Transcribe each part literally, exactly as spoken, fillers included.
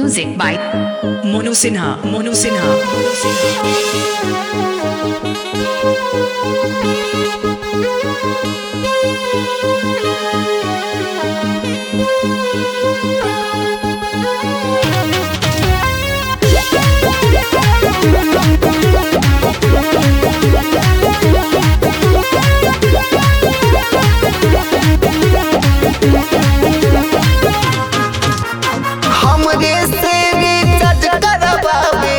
Music by Monu Sinha. Monu Sinha. Monu Sinha. हमरे से recharge करवावे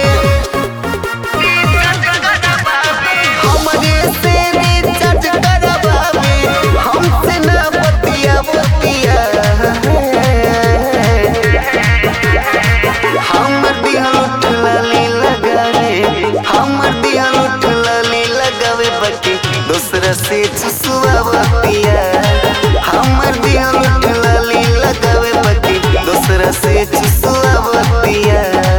हमरे से रिचार्ज करवावे हमसे ना बतिया बतिया हमर दिहल उठलाली लगावे हमर दिहल उठलाली लगावे बटी दूसरा से चुसवा बतिया हमर दिहल उठलाली लगावे बटी दूसरा से चुसवा बतिया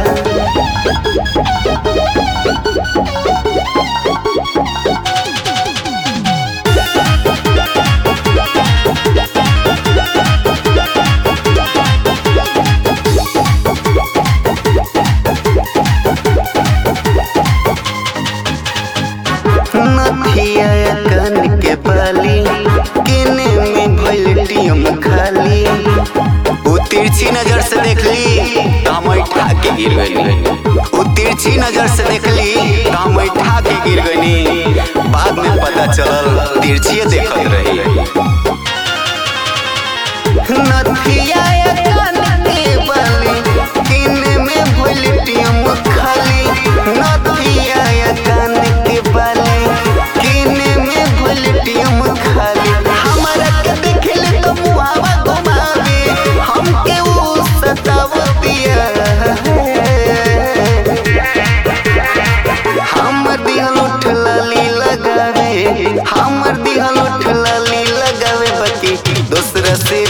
नथिया कान के बाली केने में भइल टीम खाली उ तिरछी नजर से देखली त हम ठा के गिर गइली उ तिरछी नजर से देखली त हम ठा के गिर गइली बाद में पता चलल तिरछी देखत रही नथिया कान के बाली केने में भइल टीम खाली नथिया कान के बाली केने में भइल टीम खाली हमरा के देखले तो मुहावा घुमावे हमके उ सतावतिया हमर दिहल उठलाली लगावे हमर दिहल उठलाली लगावे बकी दूसरा से